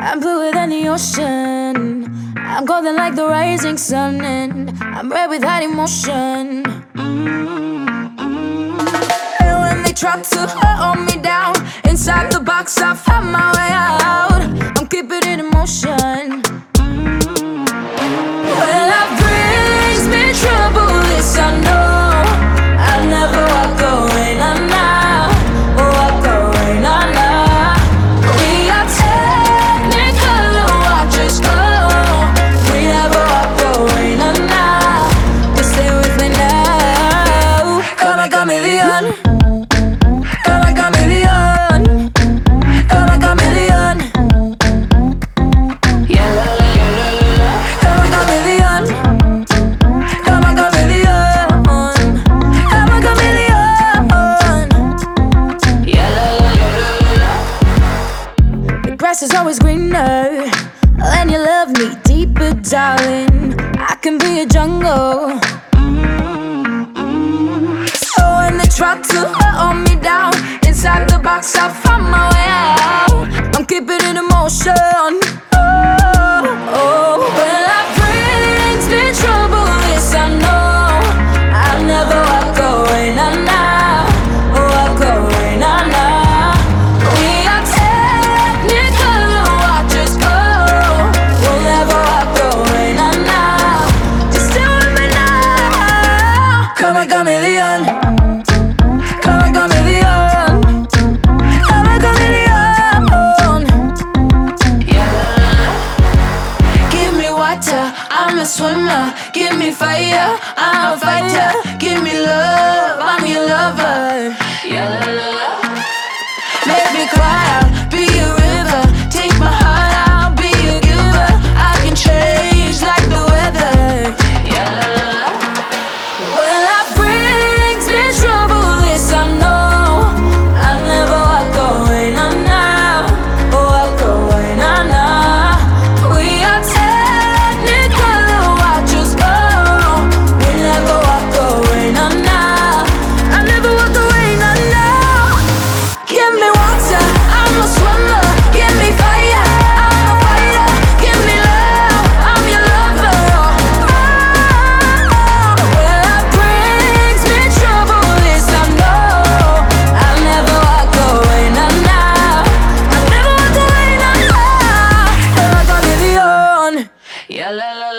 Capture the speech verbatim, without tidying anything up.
I'm bluer than the ocean. I'm golden like the rising sun, and I'm red without emotion. And when they try to hold me down, inside the box I found my way out. I'm keeping it in motion. When life brings me trouble, this I know, I'll never walk away, nah, nah. Walk away, nah, nah. We are technical, watch us go. We never walk away, nah, nah. Just stay with me now. Come and chameleon. Come and chameleon. Come and chameleon. Yeah, la, la, la, la, la. Come and chameleon. Come and chameleon. Come and chameleon. Yeah, la, la, la, la, la. The grass is always greener when you love me deeper, darling. I can be a jungle. So when they try to hold me down, inside the box I found my way out. I'm keeping it in motion. Oh, oh. When life brings me trouble, yes I know, I'll never walk away, nah, nah. Walk away, nah, nah. We are technical, watch us go. We'll never walk away, nah, nah. Just stay with me now. Come and chameleon. Come and chameleon. Come and chameleon. Yeah. Give me water, I'm a swimmer. Give me fire, I'm a fighter. Give me love, I'm your lover. Yeah. Make me cry out, be a river. Take my heart, I'll be a giver. I can change like the weather. Yeah. When life brings me trouble, this I know, I'll never walk away, nah, nah. Walk away, nah, nah. We are technical, watch us go. We never walk away, nah, nah. I never walk away, nah, nah. Give me water, I'm a swimmer. Give me fire, I'm a fighter. Give me love, I'm your lover. Oh, when life brings me trouble, this I know, I'll never walk away, nah, nah. I'll never walk away, nah, nah. Come and chameleon. Yeah, la, la,